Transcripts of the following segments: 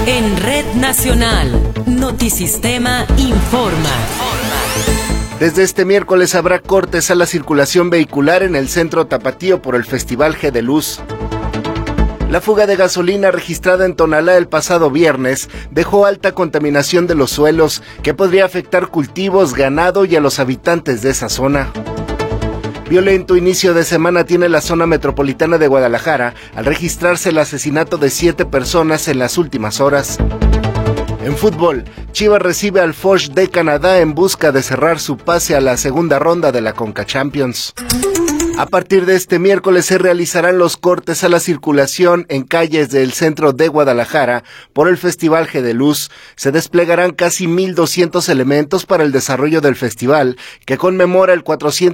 En Red Nacional, Notisistema informa. Desde este miércoles habrá cortes a la circulación vehicular en el centro tapatío por el Festival G de Luz. La fuga de gasolina registrada en Tonalá el pasado viernes dejó alta contaminación de los suelos que podría afectar cultivos, ganado y a los habitantes de esa zona. Violento inicio de semana tiene la zona metropolitana de Guadalajara al registrarse el asesinato de 7 personas en las últimas horas. En fútbol, Chivas recibe al Foch de Canadá en busca de cerrar su pase a la segunda ronda de la Conca Champions. A partir de este miércoles se realizarán los cortes a la circulación en calles del centro de Guadalajara por el Festival G de Luz. Se desplegarán casi 1,200 elementos para el desarrollo del festival, que conmemora el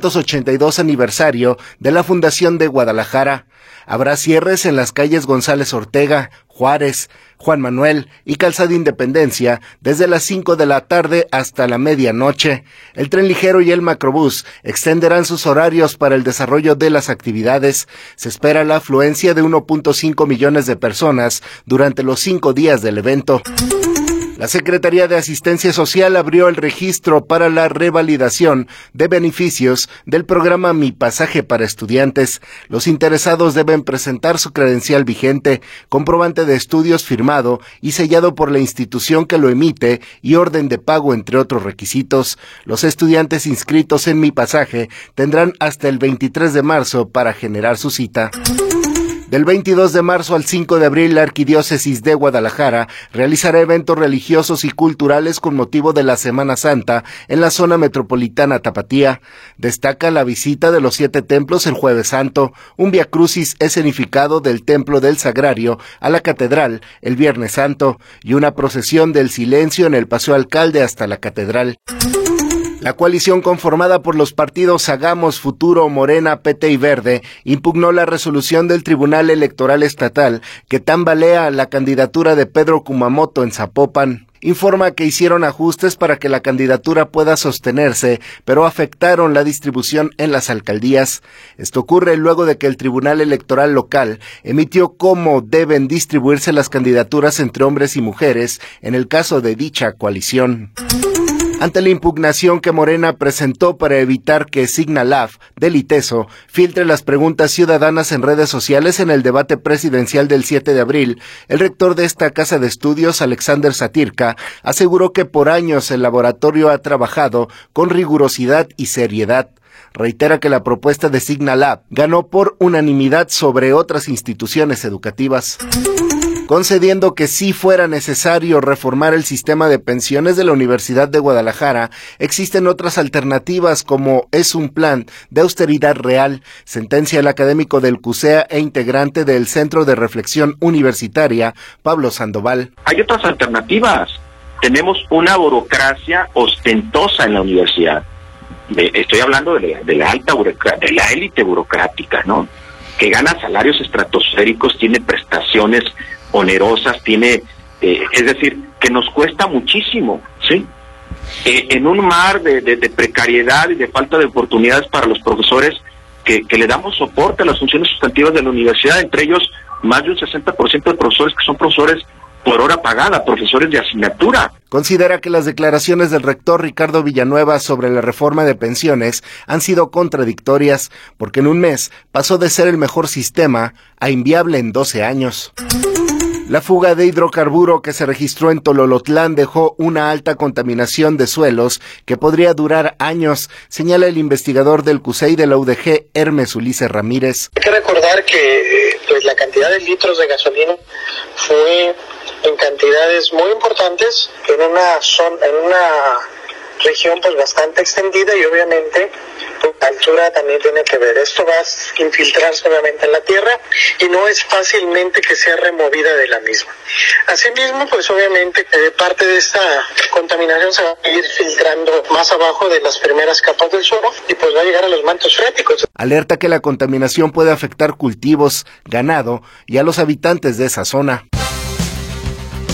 482 aniversario de la Fundación de Guadalajara. Habrá cierres en las calles González Ortega, Juárez, Juan Manuel y Calzada Independencia desde las 5 de la tarde hasta la medianoche. El tren ligero y el macrobús extenderán sus horarios para el desarrollo de las actividades. Se espera la afluencia de 1.5 millones de personas durante los 5 días del evento. La Secretaría de Asistencia Social abrió el registro para la revalidación de beneficios del programa Mi Pasaje para Estudiantes. Los interesados deben presentar su credencial vigente, comprobante de estudios firmado y sellado por la institución que lo emite y orden de pago, entre otros requisitos. Los estudiantes inscritos en Mi Pasaje tendrán hasta el 23 de marzo para generar su cita. Del 22 de marzo al 5 de abril, la Arquidiócesis de Guadalajara realizará eventos religiosos y culturales con motivo de la Semana Santa en la zona metropolitana tapatía. Destaca la visita de los 7 templos el Jueves Santo, un viacrucis escenificado del Templo del Sagrario a la Catedral el Viernes Santo y una procesión del Silencio en el Paseo Alcalde hasta la Catedral. La coalición conformada por los partidos Hagamos, Futuro, Morena, PT y Verde impugnó la resolución del Tribunal Electoral Estatal que tambalea la candidatura de Pedro Kumamoto en Zapopan. Informa que hicieron ajustes para que la candidatura pueda sostenerse, pero afectaron la distribución en las alcaldías. Esto ocurre luego de que el Tribunal Electoral local emitió cómo deben distribuirse las candidaturas entre hombres y mujeres en el caso de dicha coalición. Ante la impugnación que Morena presentó para evitar que Signalab, del ITESO, filtre las preguntas ciudadanas en redes sociales en el debate presidencial del 7 de abril, el rector de esta casa de estudios, Alexander Satirka, aseguró que por años el laboratorio ha trabajado con rigurosidad y seriedad. Reitera que la propuesta de Signalab ganó por unanimidad sobre otras instituciones educativas, concediendo que si fuera necesario reformar el sistema de pensiones de la Universidad de Guadalajara, existen otras alternativas como es un plan de austeridad real, sentencia el académico del CUSEA e integrante del Centro de Reflexión Universitaria, Pablo Sandoval. Hay otras alternativas. Tenemos una burocracia ostentosa en la universidad. Estoy hablando de la alta burocracia, de la élite burocrática, ¿no? Que gana salarios estratosféricos, tiene prestaciones onerosas, tiene, es decir, que nos cuesta muchísimo, ¿sí? En un mar de precariedad y de falta de oportunidades para los profesores que le damos soporte a las funciones sustantivas de la universidad, entre ellos más de un 60% de profesores que son profesores por hora pagada, profesores de asignatura. Considera que las declaraciones del rector Ricardo Villanueva sobre la reforma de pensiones han sido contradictorias, porque en un mes pasó de ser el mejor sistema a inviable en 12 años. La fuga de hidrocarburo que se registró en Tololotlán dejó una alta contaminación de suelos que podría durar años, señala el investigador del CUSEI y de la UDG, Hermes Ulises Ramírez. Hay que recordar que la cantidad de litros de gasolina fue en cantidades muy importantes en una región pues bastante extendida, y obviamente la altura también tiene que ver. Esto va a infiltrarse obviamente en la tierra y no es fácilmente que sea removida de la misma. Asimismo, pues obviamente parte de esta contaminación se va a ir filtrando más abajo de las primeras capas del suelo y pues va a llegar a los mantos freáticos. Alerta que la contaminación puede afectar cultivos, ganado y a los habitantes de esa zona.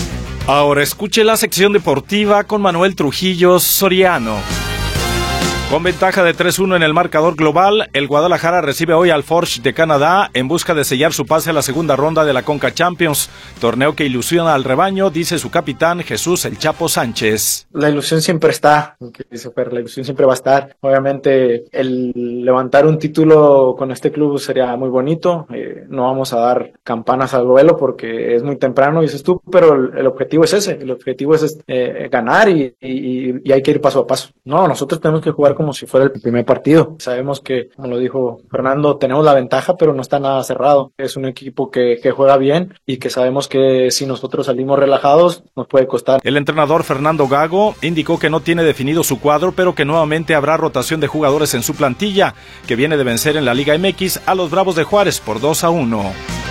Ahora escuche la sección deportiva con Manuel Trujillo Soriano. Con ventaja de 3-1 en el marcador global, el Guadalajara recibe hoy al Forge de Canadá en busca de sellar su pase a la segunda ronda de la Conca Champions, torneo que ilusiona al rebaño, dice su capitán Jesús El Chapo Sánchez. La ilusión siempre está, la ilusión siempre va a estar. Obviamente el levantar un título con este club sería muy bonito, no vamos a dar campanas al vuelo porque es muy temprano, dices tú, pero el objetivo es ese, el objetivo es ganar y hay que ir paso a paso. No, nosotros tenemos que jugar como si fuera el primer partido. Sabemos que, como lo dijo Fernando, tenemos la ventaja, pero no está nada cerrado. Es un equipo que juega bien y que sabemos que si nosotros salimos relajados nos puede costar. El entrenador Fernando Gago indicó que no tiene definido su cuadro, pero que nuevamente habrá rotación de jugadores en su plantilla, que viene de vencer en la Liga MX a los Bravos de Juárez por 2-1.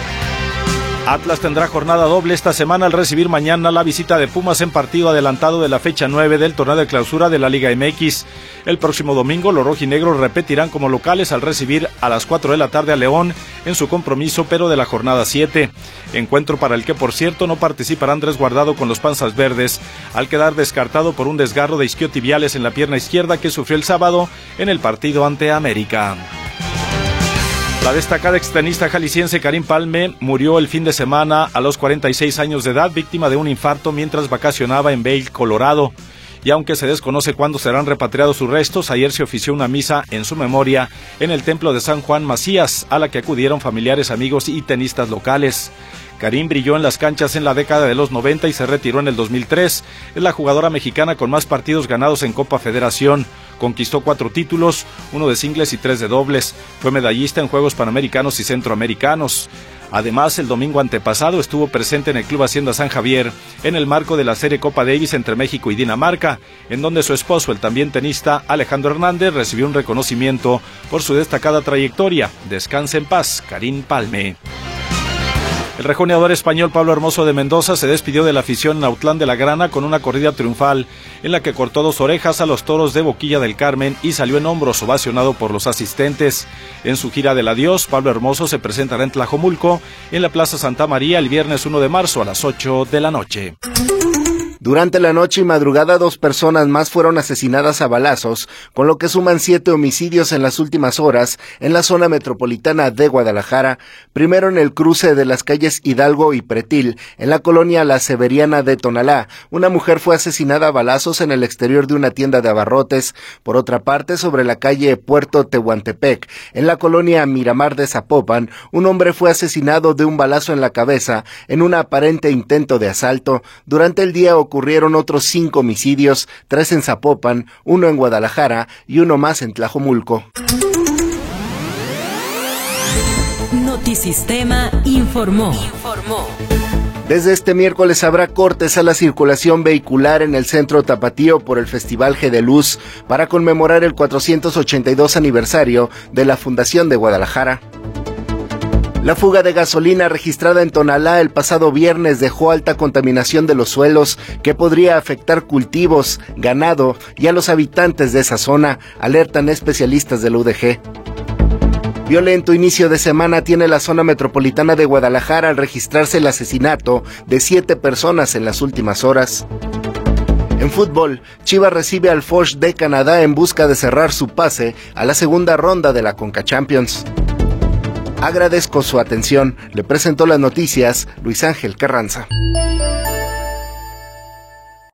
Atlas tendrá jornada doble esta semana al recibir mañana la visita de Pumas en partido adelantado de la fecha 9 del torneo de clausura de la Liga MX. El próximo domingo los rojinegros repetirán como locales al recibir a las 4 de la tarde a León en su compromiso pero de la jornada 7. Encuentro para el que por cierto no participará Andrés Guardado con los Panzas Verdes al quedar descartado por un desgarro de isquiotibiales en la pierna izquierda que sufrió el sábado en el partido ante América. La destacada extenista jalisciense Karim Palme murió el fin de semana a los 46 años de edad, víctima de un infarto mientras vacacionaba en Vail, Colorado. Y aunque se desconoce cuándo serán repatriados sus restos, ayer se ofició una misa en su memoria en el templo de San Juan Macías, a la que acudieron familiares, amigos y tenistas locales. Karim brilló en las canchas en la década de los 90 y se retiró en el 2003. Es la jugadora mexicana con más partidos ganados en Copa Federación. Conquistó 4 títulos, 1 de singles y 3 de dobles. Fue medallista en Juegos Panamericanos y Centroamericanos. Además, el domingo antepasado estuvo presente en el Club Hacienda San Javier en el marco de la Serie Copa Davis entre México y Dinamarca, en donde su esposo, el también tenista Alejandro Hernández, recibió un reconocimiento por su destacada trayectoria. Descanse en paz, Karim Palme. El rejoneador español Pablo Hermoso de Mendoza se despidió de la afición en Autlán de la Grana con una corrida triunfal en la que cortó 2 orejas a los toros de Boquilla del Carmen y salió en hombros ovacionado por los asistentes. En su gira del adiós, Pablo Hermoso se presentará en Tlajomulco, en la Plaza Santa María, el viernes 1 de marzo a las 8 de la noche. Durante la noche y madrugada 2 personas más fueron asesinadas a balazos, con lo que suman 7 homicidios en las últimas horas en la zona metropolitana de Guadalajara, primero en el cruce de las calles Hidalgo y Pretil, en la colonia La Severiana de Tonalá. Una mujer fue asesinada a balazos en el exterior de una tienda de abarrotes. Por otra parte, sobre la calle Puerto Tehuantepec, en la colonia Miramar de Zapopan, un hombre fue asesinado de un balazo en la cabeza en un aparente intento de asalto. Durante el día ocurrieron otros 5 homicidios, 3 en Zapopan, 1 en Guadalajara y 1 más en Tlajomulco. Notisistema informó. Desde este miércoles habrá cortes a la circulación vehicular en el centro tapatío por el Festival G de Luz para conmemorar el 482 aniversario de la Fundación de Guadalajara. La fuga de gasolina registrada en Tonalá el pasado viernes dejó alta contaminación de los suelos que podría afectar cultivos, ganado y a los habitantes de esa zona, alertan especialistas del UDG. Violento inicio de semana tiene la zona metropolitana de Guadalajara al registrarse el asesinato de 7 personas en las últimas horas. En fútbol, Chivas recibe al Forge de Canadá en busca de cerrar su pase a la segunda ronda de la Conca Champions. Agradezco su atención. Le presentó las noticias Luis Ángel Carranza.